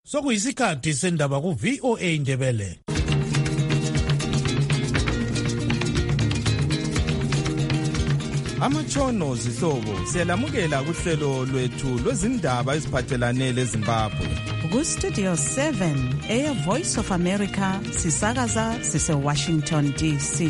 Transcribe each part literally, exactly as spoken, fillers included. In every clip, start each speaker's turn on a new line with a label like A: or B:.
A: Sokuyisikhathi sendaba ku V O A Ndebele.
B: Amatshono zihlobo siyalamukela kuhlelo lwethu lwezindaba eziphathelane leZimbabwe.
C: Ku Studio seven, Air Voice of America, sisakaza sise Washington D C.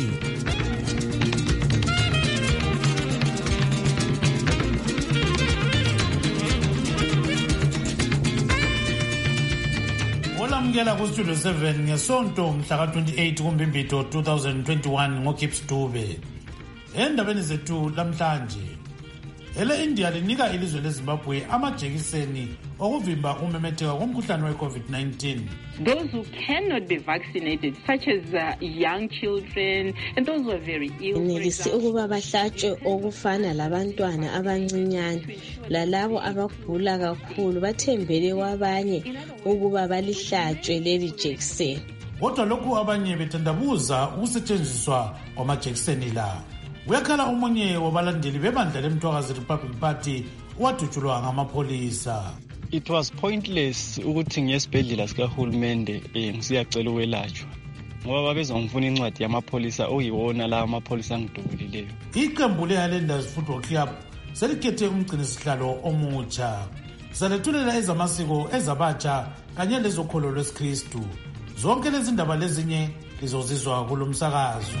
A: Olamukela ku Studio seven ngesonto mhla ka twenty-eight kuMbimbido twenty twenty-one ngoKips Dube. Endabeni zethu lamhlanje, ele India linika ilizwe leZimbabwe amajekiseni okuvimba umemetheka komkhuhlane we-COVID nineteen.
D: Those who cannot be vaccinated, such as uh, young children and those who are very ill.
E: Nilisi ukuba bahlatshwe okufana labantwana abancinyane lalabo abagula kakhulu bathembele kwabanye ukuba balihlatshwe leli jekiseni.
A: Kodwa lokhu abanye bethandabuza ukusetshenziswa kwamajekiseni la. Uyakhala umunye wabalandeli bebandla lemthwakazi Republic Party wadutshulwa ngamapolisa.
F: It was pointless ukuthi ngesibhedlela sikahulumende ngisiyacela ukwelatshwa ngoba babezongifuna incwadi yamapolisa oyiwona la amapolisa angidubulileyo.
A: Iqembu leHighlanders Football Club selikhethe umgcinisihlalo omutsha. Salethulela ezamasiko ezabatsha kanye lezokholo lwesikristu. Zonke lezi ndaba lezinye lizozizwa kulomsakazo.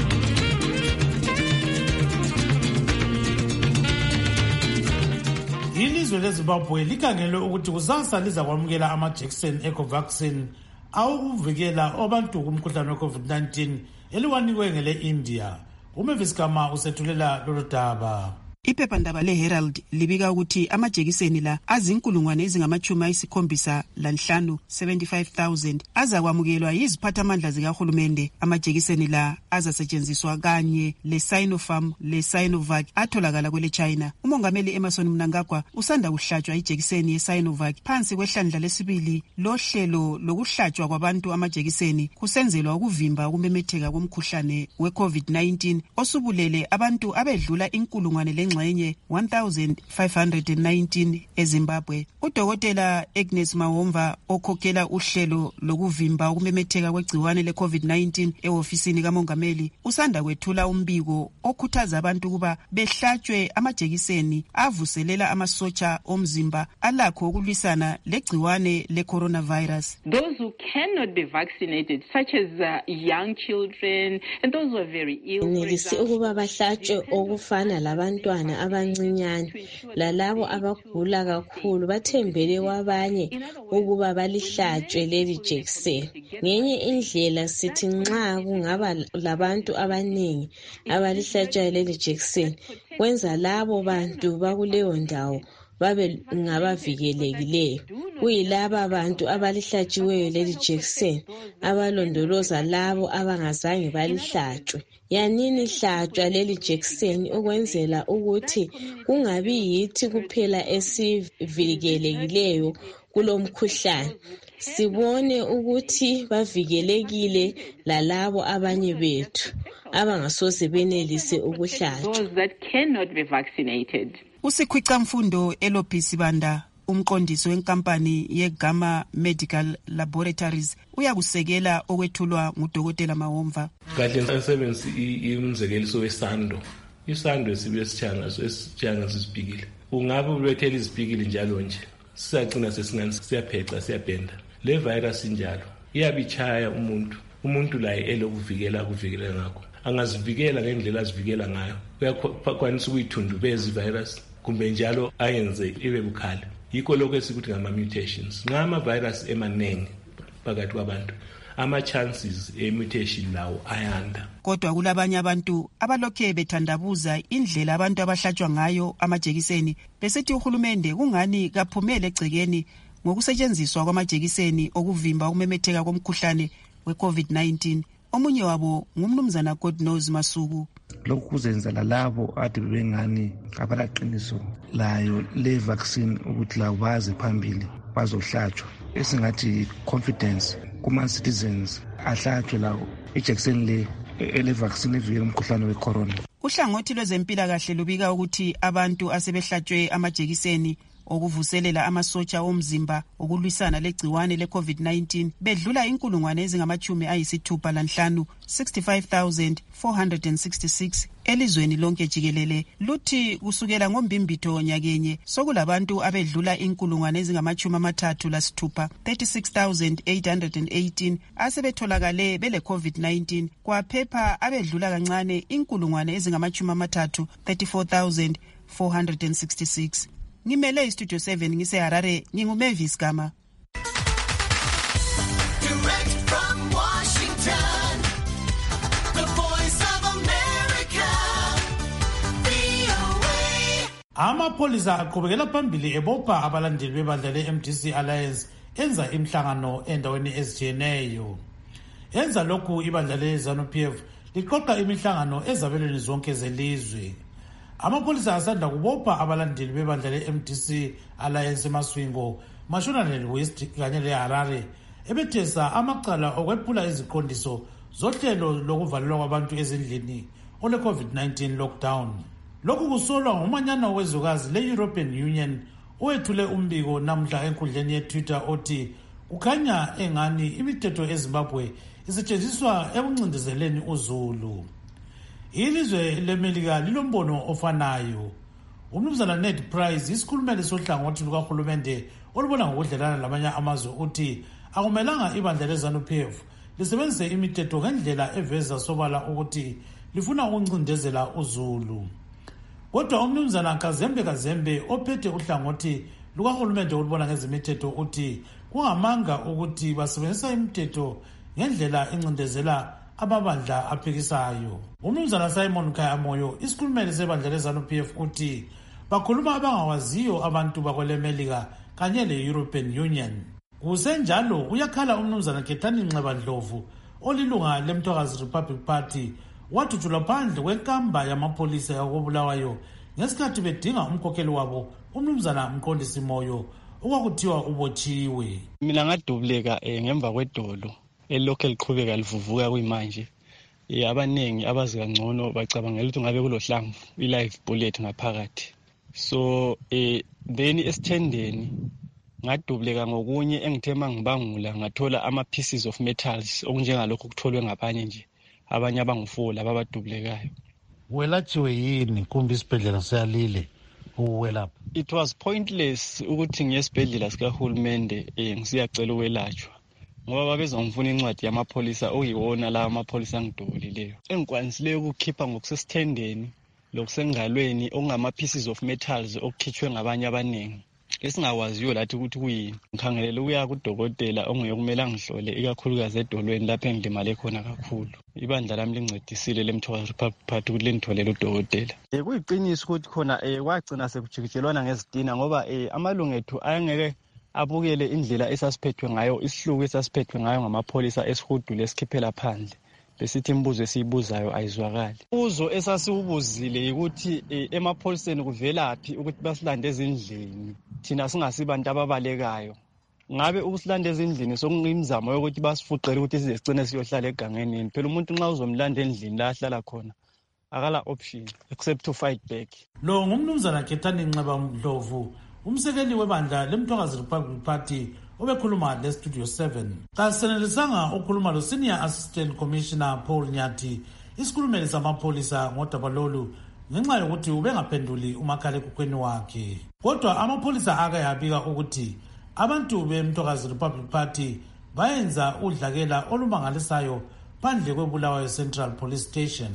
A: Ilizwe leZimbabwe likhangelwe ukuthi kusasa liza kwamukela amajekiseni eCovaxin awukuvikela abantu kumkhuhlane we-COVID nineteen eliwanikwe ngele India. Umavis Kama usethulela lolu daba.
G: Iphephandaba leHerald libika ukuthi amajekiseni la azinkulungwane ezingamachumi ayisikhombisa lanhlanu seventy-five thousand azakwamukelwa yiziphathamandla zikahulumende. Amajekiseni la azasetshenziswa kanye leSinopharm leSinovac atholakala kwele China. Umongameli Emerson Mnangagwa usanda kuhlatshwa ijekiseni yeSinovac phansi kwehlandla lesibili lohlelo lokuhlatshwa kwabantu amajekiseni kusenzelwa ukuvimba ukumemetheka komkhuhlane we-COVID nineteen osubulele abantu abedlula inkulungwane le ngxenye one thousand five hundred nineteen eZimbabwe. Udokotela Agnes Mawomva okhokhela uhlelo lokuvimba ukumemetheka kwegciwane le-COVID nineteen eofisini kamongameli usanda kwethula umbiko okhuthaza abantu ukuba behlatshwe amajekiseni avuselela amasotsha omzimba alakho ukulwisana legciwane le-coronavirus.
D: Those who cannot be vaccinated, such as uh, young children and those who are very ill.
E: Nilisi ukuba bahlatshwe okufana labantwana abancinyane lalabo abagula kakhulu bathembele kwabanye ukuba balihlatshwe leli jekiseni. Ngenye indlela sithi nxa kungaba labantu abaningi abalihlatshwa leli jekiseni kwenza labo bantu bakuleyo ndawo babe ngabavikelekileyo. Kuyilaba bantu abalihlatshiweyo leli jekiseni abalondoloza labo abangazange balihlatshwe. Yanini hlatshwa leli jekiseni ukwenzela ukuthi kungabi yithi kuphela esivikelekileyo kulomkhuhlane, sibone ukuthi bavikelekile lalabo abanye bethu abangasoze benelise ukuhlatshwa.
D: Those that cannot be vaccinated.
G: Usikhwica mfundo Elobisi Banda umqondisi wenkampani yeGamma Medical Laboratories uyakusekela okwethulwa ngudokotela Mawomva.
H: Kahle ngisebenzisa imzekeliso wesando. Isando sibe sithanga sesithanga sisibhikile. Ungabe ubethela izibhikile njalo nje. Sisagcina sesingani siyaphexa siyabhenda. Le virus injalo iyabichaya umuntu. Umuntu laye elokuvikela kuvikela ngakho. Angazivikela ngendlela azivikela ngayo. Uyakwanisa ukuyithundubeza ivirus kumbe njalo ayenze ibe bukhali. Yikho lokho esikuthi ngama mutations. Ngama virus emanengi phakathi kwabantu. Ama chances e mutation lawo ayanda.
G: Kodwa kulabanye abantu abalokhe bethandabuza indlela abantu abahlatshwa ngayo amajekiseni besithi uhulumende kungani kaphumele egcekeni ngokusetshenziswa kwamajekiseni okuvimba ukumemetheka komkhuhlane we-COVID nineteen. Omunye wabo ngumnumzana Godnose Masuku.
I: Lokhu kuzenzela labo ade bengani abalaqiniso layo le vaccine ukuthi la baze phambili bazohlatshwa. Esingathi confidence kuma citizens ahlatshwe lawo ijekiseni le ele vaccine evikela umkhuhlane wecorona.
G: Uhlangothi lwezempilakahle lubika ukuthi abantu asebehlatshwe amajekiseni okuvuselela amasotsha omzimba okulwisana legciwane le-COVID nineteen bedlula inkulungwane ezingamachumi ayisithupha lanhlanu sixty-five thousand four hundred sixty-six elizweni lonke jikelele. Luthi kusukela ngombimbitho nyakenye sokulabantu abedlula inkulungwane ezingamachumi amathathu lasithupha thirty-six thousand eight hundred eighteen asebetholakale bele COVID nineteen kwaphepha abedlula kancane inkulungwane ezingamachumi amathathu thirty-four thousand four hundred sixty-six. Ngimele istudio seven ngise Harare, nginguMavis Gama.
J: Direct from Washington, the voice of America, V O A.
A: Amapolisa aqhubekela phambili ebopha abalandeli bebandla le-M D C Alliance enza imhlangano endaweni ezitshiyeneyo. Enza lokhu ibandla le-ZANU-P F liqoqa imihlangano ezabelweni zonke zelizwe. Amapolisa asanda kubopha abalandeli bebandla le-M D C Alliance eMaswingo, Mashonaland West kanye le-Harare ebethesa amacala okwephula iziqondiso zohlelo lokuvalelwa kwabantu ezindlini ole-COVID nineteen lockdown. Lokhu kusolwa ngumanyana wezwekazi le-European Union owethule umbiko namhla enkundleni ye-Twitter othi kukhanya engani imithetho eZimbabwe isetshenziswa ekuncindezeleni uZulu. Ilizwe leMelika lilombono ofanayo. Umnumzana Ned Price isikhulumeli sohlangothi lukahulumende olubona ngokudlelana lamanye amazwe uthi akumelanga ibandla le-ZANU-P F lisebenzise imithetho ngendlela eveza sobala ukuthi lifuna ukuncindezela uZulu. Kodwa umnumzana Kazembe Kazembe ophethe uhlangothi lukahulumende olubona ngezimithetho uthi kungamanga ukuthi basebenzisa imithetho ngendlela incindezela amabandla aphikisayo. Umnumzana Simon Khayamoyo isikhulumeli sebandla le-ZANU-P F uthi bakhuluma abangawaziyo abantu bakwelemelika kanye le-European Union. Kusenjalo uyakhala umnumzana Kethani Nxeba Ndlovu olilunga leMthokazi Republic Party wathutshulwa phandle kwenkamba yamapolisa yakobulawayo ngesikhathi bedinga umkhokheli wabo umnumzana Mqondisi Moyo okwakuthiwa ubotshiwe.
F: Mina ngadubuleka eh, ngemva kwedolo elokho eliqhubeka livuvuka kuyimanje. Eh, abanengi abazi kangcono bacabangela ukuthi ngabe kulohlamvu i-live bullet ngaphakathi. So eh then esithendeni ngadubuleka ngokunye engithema ngibangula ngathola ama pieces of metals okunjengalokho kutholwe ngabanye nje abanye abangufola babadubulekayo.
A: Welachiwe yini kumbe isibhedlela siyalile ukwelapha?
F: It was pointless ukuthi ngiyesibhedlela sikahulumende eh ngisiyacela ukwelatshwa ngoba babezongifuna incwadi yamapolisa oyiwona la amapolisa angidolileyo engikwanisileyo ukukhipha ngokusesithendeni lokusengalweni okungama pieces of metals okukhitshwe ngabanye abaningi esingawaziyo lathi ukuthi kuyini. Ngikhangelela ukuya kudokotela ongeyokumela ngihlole ikakhulukazi edolweni lapho engilimale khona kakhulu. Ibandla lami lincedisile leMthokazi Republic Party ukuthi lengitholele udokotela. Eh kuyiqiniso ukuthi khona eh kwagcina sekujikijelwana ngezitina ngoba eh amalungethu ayengeke abukele indlela esasiphethwe ngayo isihluku esasiphethwe ngayo ngamapolisa esihudu lesikhiphela phandle. Besithi imbuzo esiyibuzayo ayizwakali. Uzo esasiubuzile ukuthi eh, emapholiseni kuvelaphi ukuthi basilande ezindlini thina singasibantu ababalekayo. Ngabe ukusilanda ezindlini sokungimzamo ukuthi basifuqele ukuthi sizecine siyohlala egangeni. Phela umuntu nxa uzomlanda endlini la ahlala khona akala option except to fight back.
A: Lo ngumnumzana Kethani Nxeba Ndlovu umsekeli webandla leMthokazi Republic Party obekhuluma le-Studio seven. Kasenelisanga ukhuluma lo Senior Assistant Commissioner Paul Nyati isikhulumeli samapolisa ngoDabalolu ngenxa yokuthi ubengaphenduli umakhalekhukhwini wakhe. Kodwa amapolisa akayabika ukuthi abantu beMthokazi Republic Party bayenza udlakela olumangalisayo phandle kwebulawayo Central Police Station.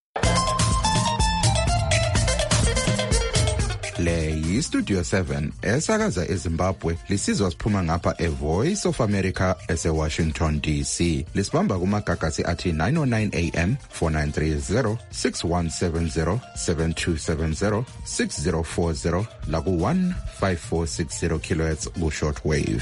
K: Le yi-Studio seven esakaza eZimbabwe lisizwa siphuma ngapha e-Voice of America ese-Washington D C. Lisibamba kumagagasi athi nine oh nine A M, four nine three zero, six one seven zero, seven two seven zero, six zero four zero laku one five four six zero kilohertz ku-shortwave.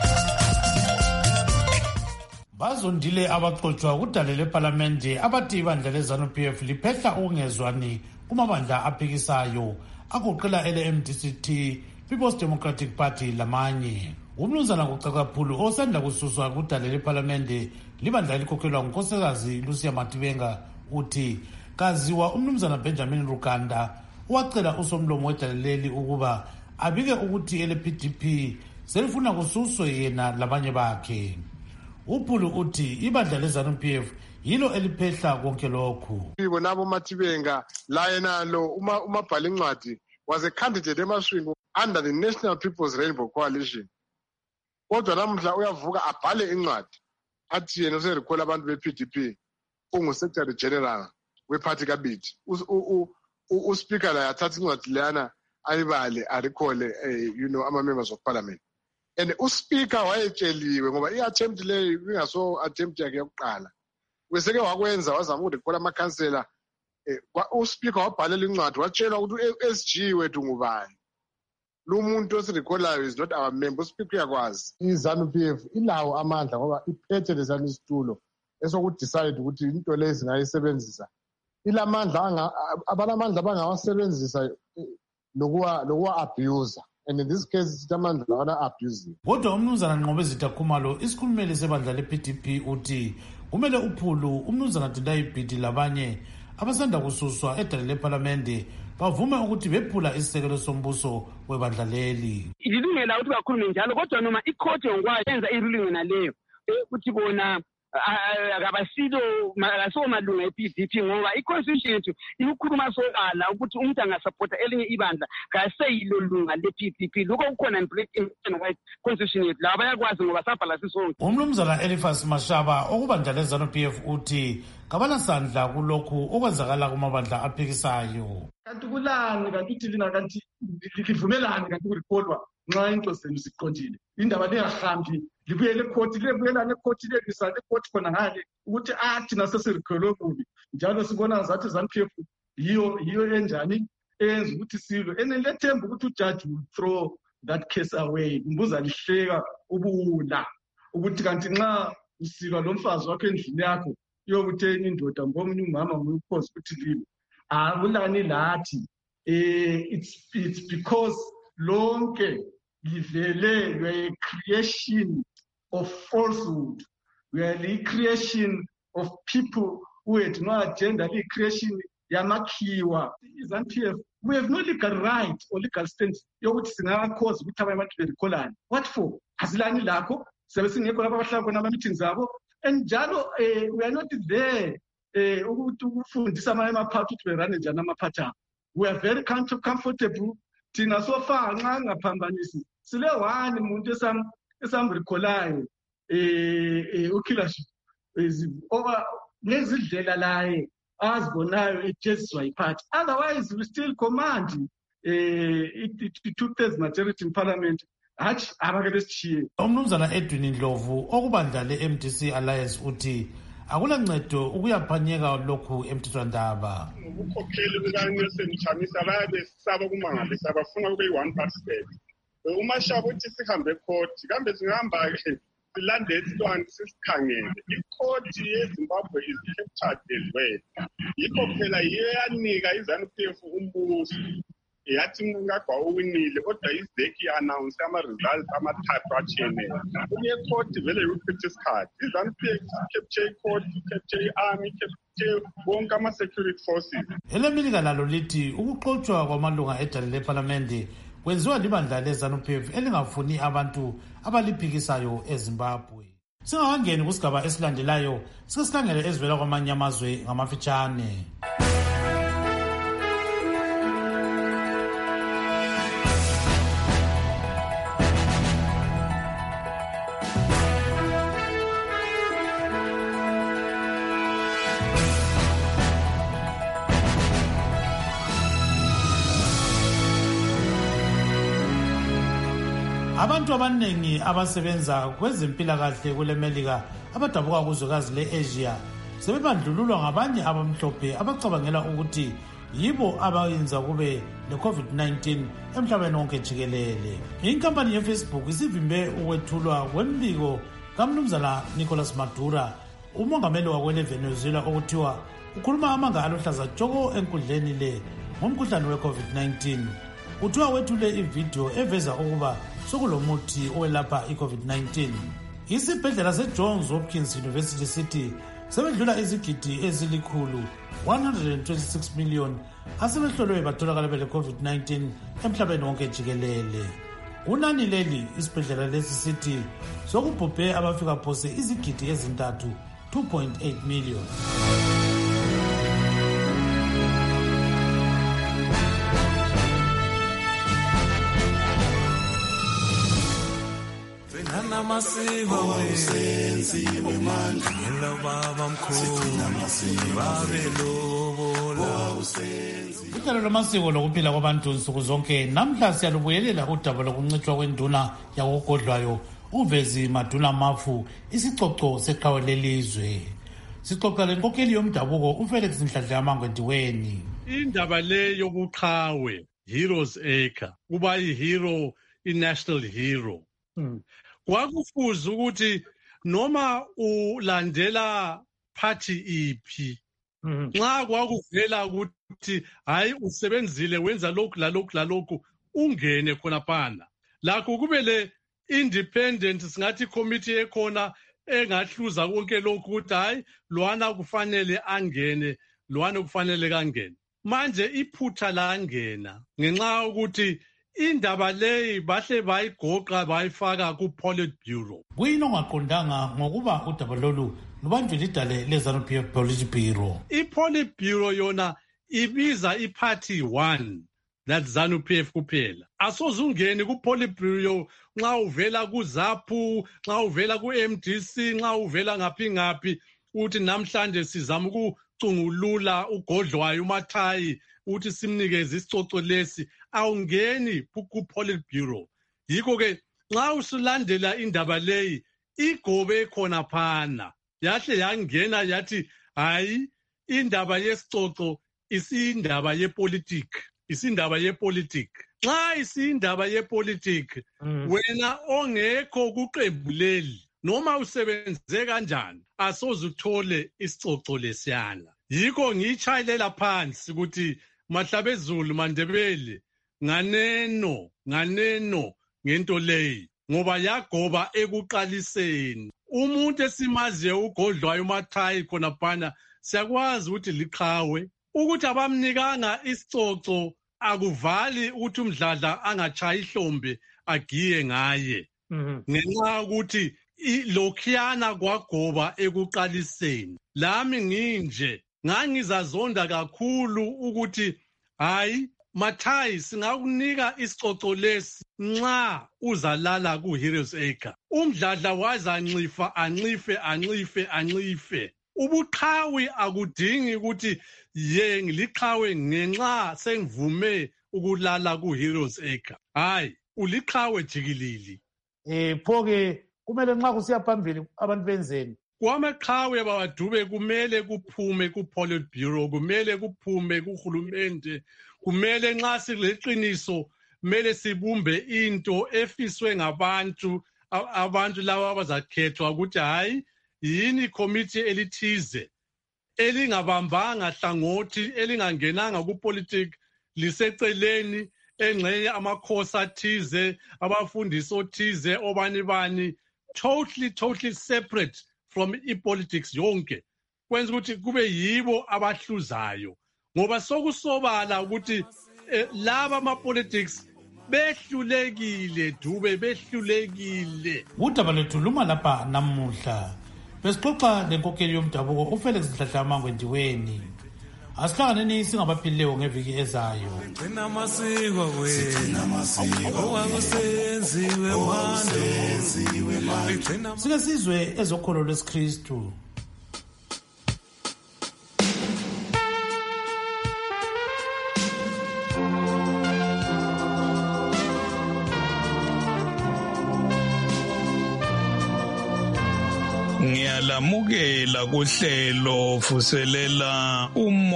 A: Bazondile abaxotswa kudale leParlamente abathi ibandla le-ZANU-P F liphehla ukungezwani kumabandla aphikisayo agoqela ele-M D C T, People's Democratic Party lamanye. Umnumzana kucakaphulu osanda kususwa kudale leParlamente libandla elikhokhelwa ngunkosikazi Lucia Matibenga uthi kaziwa umnumzana Benjamin Rukanda wacela usomlomo wedale leli ukuba abike ukuthi ele-P D P selifuna kususwe yena labanye bakhe. Uphulu uthi ibandla le-ZANU P F yilo eliphehla konke lokhu.
L: Bonabo Matibenga la yenalo uma umabhala incwadi was a candidate emaswini under the National People's Rainbow Coalition. Kodwa namhla uyavuka abhale incwadi athi yena userikhola abantu be-P D P ungu-Secretary General we-party kabiti. Uspeaker la yathatha incwadi leyana ayibale arikhole you know ama-members of parliament. And uspeaker wayetsheliwe ngoba i-attempt leyo ingaso attempt yakhe yokuqala. Weseke wakwenza wazama ukudekhola amakhansela. Uspeaker wabhalela incwadi watshela ukuthi u-S G wethu ngubani. Lo muntu osirikholayo is not our member. Uspeaker uyakwazi. I-ZANU P F ilawo amandla ngoba iphethe lezana isitulo esokudecide ukuthi into lezi ngayisebenzisa. Ilamandla abanamandla abangawasebenzisa lokuwa lokuwa abuse. And in this case sithi amandla wana abuse.
A: Kodwa umnumzana Nqobezitha Khumalo isikhulumeli sebandla le-P D P uthi kumele uphulu umnumzana Tendai Biti labanye abasanda kususwa edale leParlamente bavume ukuthi bephula isisekelo sombuso webandla leli.
M: Ilungela ukuthi bakhulume njalo kodwa noma icourt yongwayo yenza iruling naleyo ukuthi bona akabasilo akaso malunga e-P D P ngoba i-constitution yethu ikhuluma sokala ukuthi umuntu angasupporta elinye ibandla kaseyilo lunga le-P D P lokho kukhona in black and white constitution yethu laba bayakwazi ngoba sabhala sisonke.
A: Umnumzana Eliphas Mashaba okubandla le-ZANU P F uthi kabanasandla kulokhu okwenzakala kumabandla aphikisayo.
N: Kanti kulani kanti uthi lina kanti livumelani kanti kuripotwa nxa into zenu siqondile indaba leyahambi libuyele ecourt libuyelana ecourt lebisana ecourt khona ngale ukuthi athi nasesirikholo kubi njalo sibona zathi ZANU P F yiyo yiyo enjani enza ukuthi silwe enelethemba ukuthi ujudge will throw that case away. Umbuza lihleka ubula ukuthi kanti nxa usilwa lo mfazi wakho endlini yakho yokutheni indoda ngomunye umama ngukhosi ukuthi libe akulani lathi eh it's it's because lonke livele we are a creation of falsehood. We are the creation of people who had no agenda, the creation yamakhiwa. ZANU P F, we have no legal right or legal stance yokuthi singakhoza ukuthi abantu berikholana. What for? Asilani lakho sebesingekho lapha abahlala khona ama meetings abo and njalo eh, we are not there eh ukuthi ukufundisa ama party ukuthi berane njani ama party. We are very comfortable thina sofa nxa ngaphambanisi sile one umuntu esam esamrikholayo eh eh ukhilashi over nezidlela laye azibonayo ejeziswa iphathi. Otherwise we still command eh it two-thirds majority in parliament. Hathi abake lesithiye.
A: Umnumzana Edwin Ndlovu okubandla le-M D C Alliance uthi akulancedo ukuyaphanyeka lokhu emthethwandaba.
O: Ubukhokheli bukaNelson Chamisa bayabesaba kumangalisa abafuna kube yi-one percent. Umashaba uthi sihambe ecourt kambe singahamba-ke silande isitwana sisikhangele. Ikhoti yeZimbabwe is captured as well. Yikho phela yiyo yanika iZANU P F umbuso yathi ngakwa uwinile kodwa izeki announce ama-results amathathu atshiyeneyo. Kunye ikhoti vele yuphethe isikhathi. iZANU P F capture ikhoti, capture i-army, capture bonke ama-security forces.
A: Elemelika lalo lithi ukuxotshwa kwamalunga edale leParlamente kwenziwa libandla le-ZANU P F elingafuni abantu abaliphikisayo eZimbabwe. Singakangeni kusigaba esilandelayo sike sikhangele ezivela kwamanye amazwe ngamafitshane. Abantu abaningi abasebenza kwezempilakahle kuleMelika abadabuka kuzwekazi le-Asia sebebandlululwa ngabanye abamhlophe abacabangela ukuthi yibo abayenza kube le-COVID nineteen emhlabeni wonke jikelele. Inkampani ye-Facebook isivimbe ukwethulwa kwembiko kaMnumzana Nicolas Maduro, umongameli wakwele-Venezuela okuthiwa ukhuluma amanga aluhlaza tshoko enkundleni le ngomkhuhlane we-COVID nineteen. Uthiwa wethule ivideo eveza ukuba sokulomuthi owelapha i-COVID nineteen. Isibhedlela seJohns Hopkins University City sebedlula izigidi ezilikhulu one hundred twenty-six million asebehlolwe batholakala bele-covid nineteen emhlabeni wonke jikelele. Kunani leli isibhedlela lesi sithi sokubhubhe abafika phose izigidi ezintathu two point eight million.
J: Namasiko senziwe manje ngelo baba mkhulu babelobola usenzi.
A: Ihlelo lamasiko lokuphila kwabantu nsuku zonke namhla siyalubuyelela udaba lokuncitshwa kwenduna yakogodlwayo uVezi Maduna Mafu isicoco seqhawe lelizwe. Sixoxa lenkokheli yomdabuko uFelix Mhladla Mangwendiweni.
P: Indaba le yobuqhawe Heroes Acre kuba ihero i-national hero. Hmm. Kwakufuza ukuthi noma ulandela party iphi nxa kwakuvela ukuthi hayi usebenzile wenza lokhu lalokhu lalokhu ungene khona phana lakho kube le independent singathi committee ekhona engahluza konke lokhu ukuthi hayi lwana kufanele angene lwana kufanele kangene. Manje iphutha langena ngenxa ukuthi indaba leyi bahle bayigoqa bayifaka ku-Politburo.
A: Kuyini ongaqondanga ngokuba udaba lolu lubanjwe lidale le-ZANU-P F Politburo?
P: I-Politburo yona ibiza i-party one, that ZANU-P F kuphela. Asoze ungeni ku-Politburo nxa uvela ku-ZAPU, nxa uvela ku-M D C, nxa uvela ngaphi ngaphi, uthi namhlanje sizama ukucungulula ugodlwayo uMathayi uthi simnikeze isicoco lesi awungeni ku-Politburo. Yikho ke nxa usulandela indaba leyi igobe khona phana yahle yangena yathi hayi indaba yesicoco isindaba yepolitiki isindaba yepolitiki. Nxa isindaba yepolitiki mm. wena ongekho kuqembu leli noma usebenze kanjani asoze uthole isicoco lesiyana. Yikho ngiyichayilela phansi ukuthi Mahlabezulu Mandebele nganeno nganeno ngento leyi ngoba yagoba ekuqaliseni. Umuntu esimaziye ugodlwayo uMathayi khona phana siyakwazi ukuthi liqhawe ukuthi abamnikanga isicoco akuvali ukuthi umdladla angachayi ihlombe agiye ngaye ngenxa ukuthi lokhiyana kwagoba ekuqaliseni. Lami nginje ngangizazonda kakhulu ukuthi hayi Mathayi singakunika isicoco lesi nxa uzalala ku-Heroes Acre. Umdladla waza ancifa ancife ancife ancife. Ubuqhawi akudingi ukuthi ye ngiliqhawe ngenxa sengivume ukulala ku-Heroes Acre. Hayi uliqhawe jikilili.
A: Eh phoke kumele nxa kusiya phambili abantu benzeni?
P: Kwamaqhawe bawadube kumele kuphume ku-Politburo, kumele kuphume kuhulumende, kumele nxa sileqiniso kumele sibumbe into efiswe ngabantu abantu laba abazakhethwa ukuthi hayi yini committee elithize elingabambanga hlangothi elingangenanga kupolitiki liseceleni engxenye amakhosi athize abafundisi othize obani bani totally totally separate from i-politics yonke kwenza ukuthi kube yibo abahluzayo ngoba sokusobala ukuthi eh, laba ama-politics behlulekile dube behlulekile.
A: Udaba lethu luma lapha namuhla besixoxa lenkokheli yomdabuko uFelix Mhladla Mangwendiweni. Asihlanganeni singabaphilileyo ngeviki ezayo.
J: Gcina amasiko wethu okwakusenziwe manje.
A: Sike sizwe ezokholo lwesikristu.
Q: Ngiyalamukela kuhlelo fuselela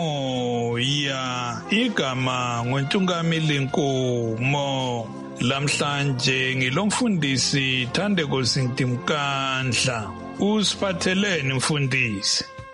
Q: umoya igama ngoNtungamili Nkomo. Lamhlanje ngilomfundisi Thandeko Sintimkandla. Usiphatheleni mfundisi?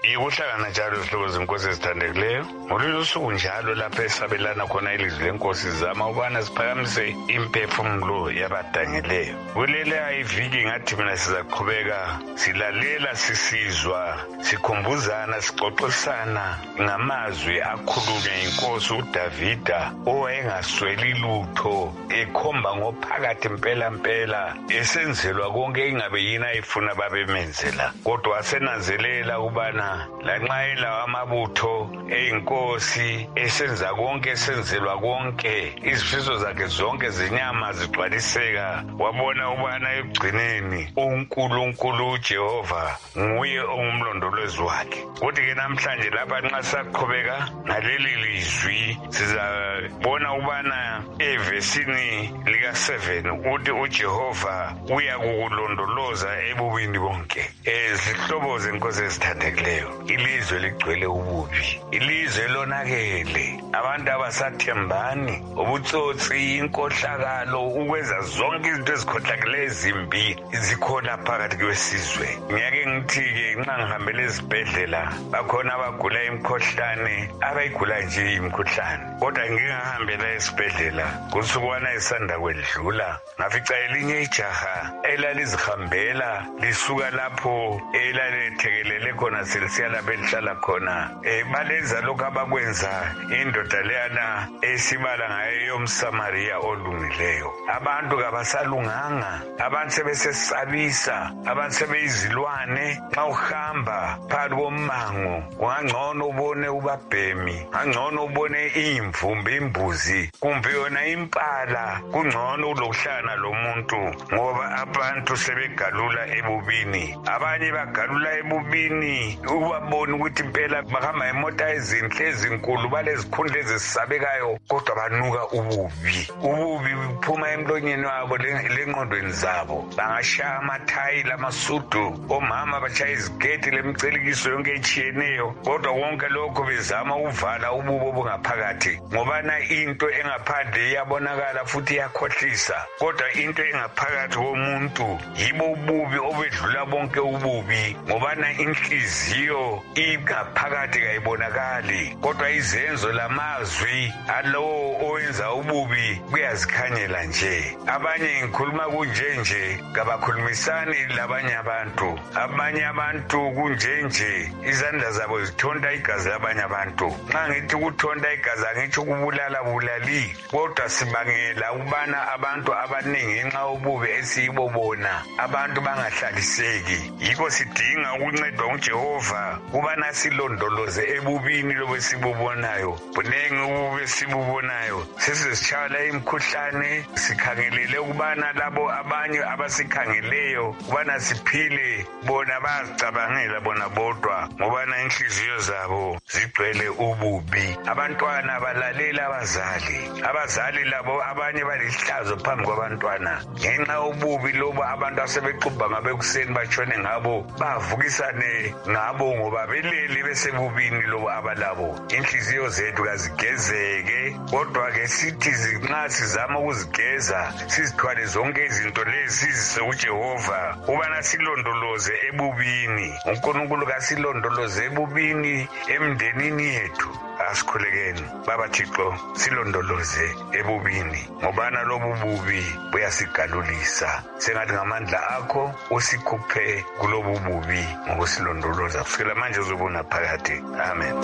R: ikuhlangana njalo izihlobo zenkosi ezithandekileyo ngolunye usuku njalo lapho esabelana khona ilizwi lenkosi zama ubana siphakamise imphefumulo yabadangileyo. Kulele ayiviki ngathi mina sizaqhubeka silalela sisizwa sikhumbuzana sixoxisana ngamazwi akhulunywa inkosi uDavida owayengasweli lutho ekhomba ngophakathi impela mpela esenzelwa konke ingabe yini ayifuna babemenzela kodwa asenanzelela ubana lanxa elawa amabutho eyinkosi esenza konke esenzelwa konke izifiso zakhe zonke zenyama zigcwaliseka wabona ubana ekugcineni uNkulunkulu uJehova nguye ongumlondolozi wakhe. Kodwa ke namhlanje lapha nxa saqhubeka ngaleli lizwi sizabona ubana evesini lika seven uthi uJehova uyakulondoloza ebubini bonke. Ezihlobo zenkosi ezithandekileyo ilizwe ligcwele ububi, ilizwe lonakele, abantu abasathembani, ubutsotsi, inkohlakalo, ukwenza zonke izinto ezikhohlakeleyo ezimbi zikhona phakathi kwesizwe. Ngiyake ngithi-ke nxa ngihambele ezibhedlela bakhona abagula imikhohlane abayigula nje imikhuhlane kodwa ngike ngahambela esibhedlela kusukwana esanda kwedlula ngafica elinye ijaha elalizihambela lisuka lapho elalethekelele khona selisiya lapho elihlala khona um balenza lokhu abakwenza indoda leyana esibala ngayo yomsamariya olungileyo. Abantu kabasalunganga, abantu sebesesabisa, abantu sebeyizilwane. Xa uhamba phakathi kommango kungangcono ubone ubabhemi, kungangcono ubone imvumbi, imbuzi, kumbe yona impala, kungcono ulokuhlala lomuntu ngoba abantu sebegalula ebubini. Abanye bagalula ebubini ubabona ukuthi impela bahamba imota ezinhle ezinkulu balezikhundla ezisabekayo kodwa banuka ububi. Ububi buphuma emlonyeni wabo lengqondweni zabo. Bangashaya amathayi lamasudu, omama bashaya izigeti lemicelikiso yonke etshiyeneyo kodwa wonke lokho bezama uvala ububo obungaphakathi ngobana into engaphandle iyabonakala futhi iyakhohlisa kodwa into engaphakathi komuntu yibo ububi obedlula bonke ububi ngobana inhliziyo ingaphakathi kayibonakali kodwa izenzo lamazwi alowo owenza ububi kuyazikhanyela nje. Abanye ngikhuluma kunjenje kabakhulumisani labanye abantu, abanye abantu kunjenje izandla zabo zithonta igazi labanye abantu. Nxa ngithi ukuthonta igazi angitsho ukubulala bulali kodwa sibangela ukubana abantu abaningi ngenxa ububi esiyibobona abantu bangahlaliseki. Yikho sidinga ukuncedwa nguJehova kubana silondoloze ebubini lobo sibubonayo. Bunengi ububi sibubonayo sesizitshayela imikhuhlane sikhangelele ukubana labo abanye abasikhangeleyo ukubana siphile bona bazicabangela bona bodwa ngobana inhliziyo zabo zigcwele ububi. Abantwana balalela abazali, abazali labo abanye balihlazo phambi kwabantwana ngenxa ububi lobo abantu asebexubha ngabe kuseni batshone ngabo bavukisane ngabo ngoba belele besebubini lobo abalabo. Inhliziyo zethu kazigezeke kodwa ke sithi nxa sizama ukuzigeza sizithwale zonke izinto lezi sizise uJehova ubana silondoloze ebubini. uNkulunkulu kasilondoloze ebubini emndenini yethu. Asikhulekeni baba Thixo silondoloze ebubini ngobana lobu bubi buyasigalulisa. Sengathi ngamandla akho usikhuphe kulobu bubi ngokusilondoloza kusukela manje uzobona phakathi. Amen.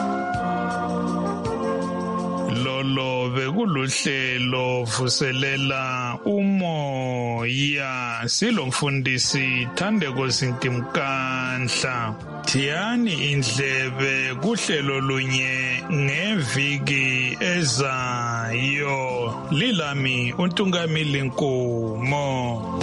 Q: Lolo bekuluhlelo vuselela umoya silomfundisi Thandeko Sintimkanhla. Thiyani indlebe kuhlelo lunye ngeviki ezayo. Lilami uNtungamili Nkomo.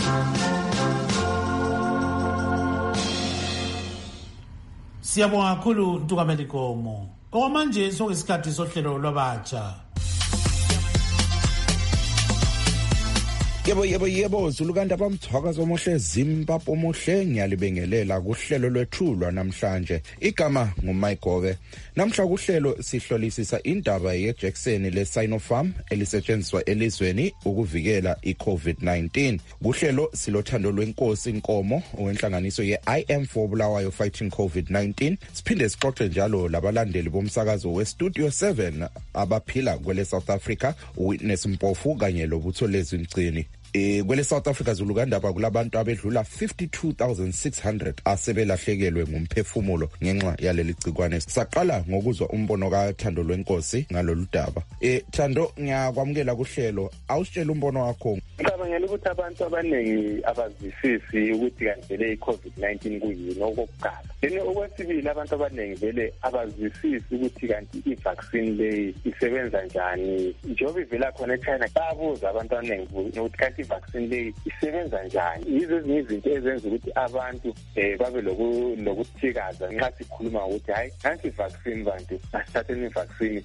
A: Siyabonga kakhulu uNtungamili Nkomo. Okwamanje sokuyisikhathi sohlelo lwabatsha.
K: Yebo yebo yebo Zulukanda bamthwakazo omuhle Zimbabwe omuhle ngiyalibengelela kuhlelo lwethulwa namhlanje igama nguMayigobe namhla kuhlelo sihlolisisa indaba yeJackson le Sinopharm elisetshenziswa elizweni ukuvikela iCovid nineteen kuhlelo silothando lwenkosi inkomo owenhlanganiso ye-I M for Bulawayo Fighting COVID nineteen siphinde sixoxe njalo labalandeli bomsakazo weStudio seven abaphila kwele South Africa uWitness Mpofu kanye loButholezwi Mgcini. Eh kwele South Africa Zulukanda kulabantu abedlula fifty-two thousand six hundred asebelahlekelwe ngumphefumulo ngenxa yaleli gcikwane. Saqala ngokuzwa umbono kaThando lwenkosi ngalolu daba. Eh Thando ngiyakwamukela kuhlelo awusitshela umbono wakho.
S: Ngicabangela ukuthi abantu abaningi abazisisi ukuthi kanti le COVID nineteen kuyini okokuqala. Lene okwesibili abantu abaningi vele abazisisi ukuthi kanti i-vaccine le isebenza njani. Njengoba ivela khona eChina babuza abantu abaningi ukuthi kanti i-vaccine le isebenza njani. Yizo ezinye izinto ezenza ukuthi abantu eh babe lokuthikaza nxa sikhuluma ukuthi hayi kanti i-vaccine bantu asithatheni i-vaccine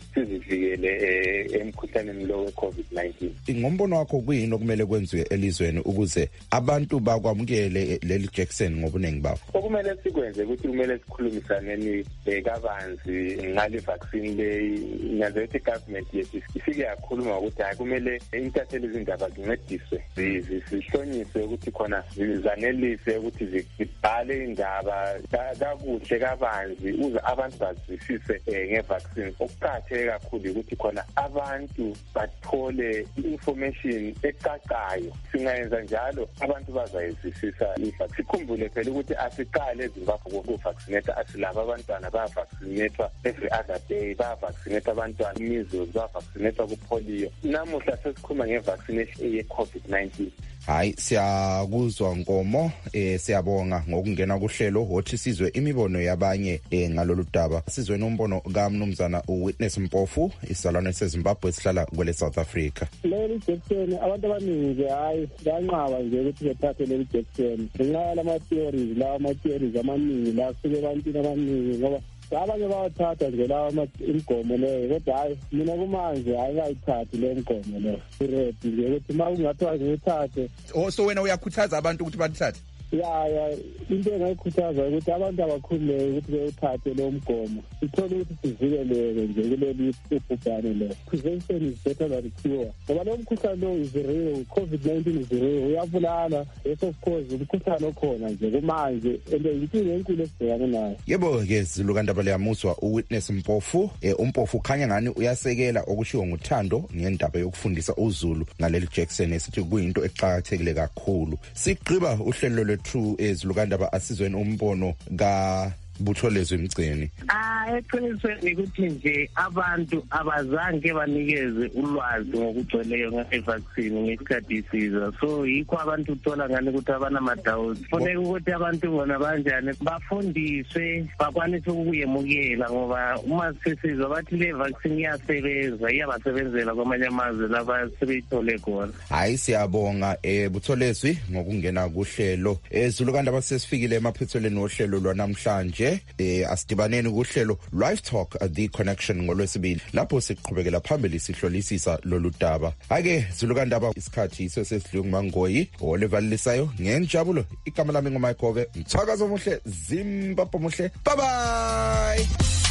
S: sizivikele emkhuhlaneni lo we-COVID nineteen.
K: Ngombono wakho kuyini okumele kwenziwe elizweni ukuze abantu bakwamukele leli Jackson ngobunengi babo?
S: Okumele sikwenze ukuthi kumele sikhulumisaneni kabanzi ngale vaccine le nyazo ukuthi government yethu ifike yakhuluma ukuthi hayi kumele intatheli izindaba zincediswe zihlonyiswe ukuthi khona zizanelise ukuthi zibhale indaba kakuhle kabanzi uze abantu bazisise ngevaccine. Okuqakatheke kakhulu ukuthi khona abantu bathole information ecacayo. Singayenza njalo abantu bazayizwisisa ivaccine. Sikhumbule phela ukuthi asiqale eZimbabwe ukuvaccinate asilaba abantwana bayavaccinate every other day, bayavaccinate abantwana measles, bayavaccinate kupolio. Namuhla sesikhuluma ngevaccination ye-COVID nineteen.
K: Hayi siyakuzwa Nkomo eh siyabonga ngokungena kuhlelo hothi sizwe imibono yabanye eh ngalolu daba. Sizwe nombono kaMnumzana uWitness Mpofu isalwane seZimbabwe sihlala kwele South Africa.
T: Leli Jackson abantu abaningi hayi banqaba nje ukuthi bethathe leli Jackson. Ngenxa lama theories la ama theories amaningi la suke abantu abaningi ngoba abanye bawathatha nje lawa imgomo leyo kodwa hayi mina kumanje ayikayithathi le mgomo leyo iredi nje ukuthi uma ungathiwa ngithathe.
K: Oh so wena uyakhuthaza abantu ukuthi bathathe?
T: Ya ya into engayikhuthaza ukuthi abantu abakhulule ukuthi bewuthathe lo mgomo sithole ukuthi sivikeleke nje kuleli ubhubhane lo. Prevention is better than cure. Ngoba lo mkhuhlane lo is real, COVID nineteen is real, uyabulala. Yes of course umkhuhlane okhona nje kumanje and inkinga enkulu esibhekane nayo.
K: Yebo ke Zulukanda baliyamuzwa uWitness Mpofu eh uMpofu khanya ngani uyasekela okushiwo nguThando ngendaba yokufundisa uZulu ngaleli Jackson esithi kuyinto eqhakathekile kakhulu. Sigqiba uhlelo True eZulukanda ba asizweni umbono ka Butholezwi Mgcini.
U: Ah eqinisweni ukuthi nje abantu abazange banikeze ulwazi ngokugcweleyo ngevaccine ngesikhathi isiza. So yikho abantu uthola ngani ukuthi abana madawuzi. Kufanele ukuthi abantu bona banjani bafundiswe bakwanise ukuyemukela ngoba uma sisizwa bathi le vaccine iyasebenza iyabasebenzela kwamanye amazwe laba sebeyithole khona.
K: Hayi siyabonga eh Butholezwi ngokungena kuhlelo. eZulukanda basesifikile emaphethelweni ohlelo lwanamhlanje. Eh asidibaneni kuhlelo Live Talk at the Connection ngolwesibili lapho siqhubekela phambili sihlolisisa lolu daba. Ake Zulukanda isikhathi sesesihlungu mangoyi olevalisayo ngenjabulo igama lami nguMayigobe mthakazo omuhle Zimbabwe omuhle. Bye bye.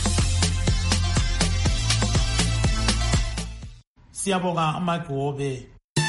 A: Siyabonga Mayigobe.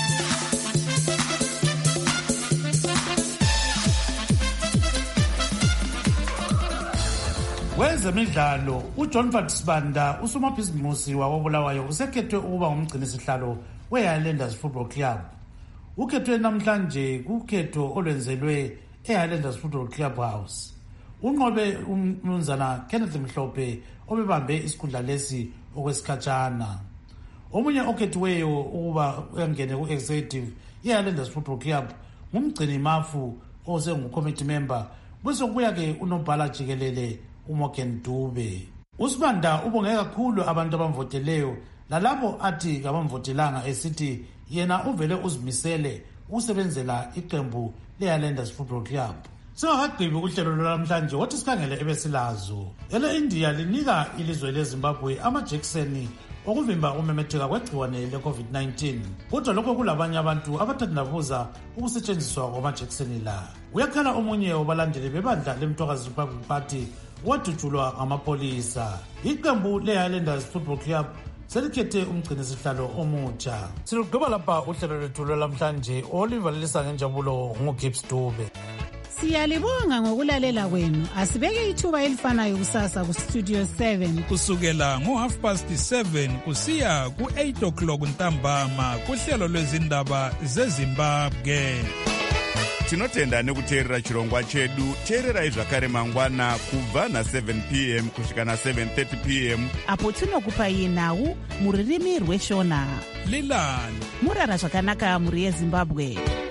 A: Wezemidlalo uJohn Vatsibanda usomabhizimusi wabulawayo usekhethwe ukuba ngumgcinisihlalo weHighlanders Football Club. Ukhethwe namhlanje kukhetho olwenzelwe eHighlanders Football Club House. Unqobe umnumzana Kenneth Mhlophe obebambe isikhundla lesi okwesikhatshana. Omunye okhethiweyo ukuba uyangene ku-executive yeHighlanders Football Club ngumgcini mafu osengu-committee member bese kubuya ke unobhala jikelele uMorgan Dube. Usibanda ubonge kakhulu abantu abamvoteleyo lalabo athi kabamvotelanga esithi yena uvele uzimisele usebenzela iqembu leHighlanders Football Club. Singakagqibi kuhlelo lwamhlanje wathi sikhangele ebesilazo. Ele India linika ilizwe leZimbabwe ama Jackson okuvimba ukumemetheka kwegciwane le-covid nineteen. Kodwa lokho kulabanye abantu abathandabuza ukusetshenziswa kwamajekiseni la. Uyakhala omunye wabalandeli bebandla leMtwakazi Republic Party wadutshulwa ngamapolisa. Iqembu le-Highlanders Football Club selikhethe umgcini sihlalo omutsha. Silugqiba lapha uhlelo lwethu lwalamhlanje olivalelisa ngenjabulo nguGibbs Dube.
B: Siyalibonga ngokulalela kwenu. Asibeke ithuba elifanayo kusasa ku Studio seven
Q: kusukela ngo half past seven kusiya ku eight o'clock ntambama kuhlelo lwezindaba zeZimbabwe.
V: Tinotenda nekuteerera chirongwa chedu. Teererai zvakare mangwana kubva na seven p m kusvika na seven thirty p m
C: apo tinokupai nhau muririmi rweshona.
Q: Lilani
C: murara zvakanaka muri yeZimbabwe.